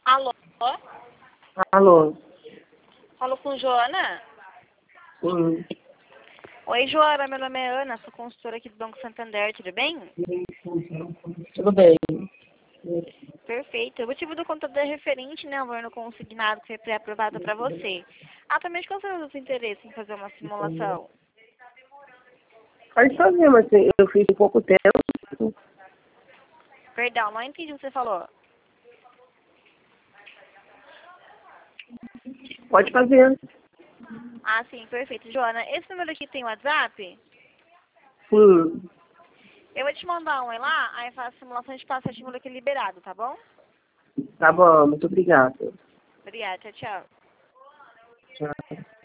Alô? Alô? Falo com Joana? Sim. Oi, Joana, meu nome é Ana, sou consultora aqui do Banco Santander, tudo bem? Tudo bem. Perfeito. O motivo do contador é referente, né, ao valor consignado que foi pré-aprovado para você. Atualmente, qual é o seu interesse em fazer uma simulação? Pode fazer, mas eu fiz em pouco tempo. Perdão, não entendi o que você falou. Pode fazer. Ah, sim, perfeito. Joana, esse número aqui tem WhatsApp? Sim. Eu vou te mandar um lá, aí faço a simulação e te passo a estímulo aqui liberado, tá bom? Tá bom, muito obrigada. Obrigada, tchau, tchau. Tchau.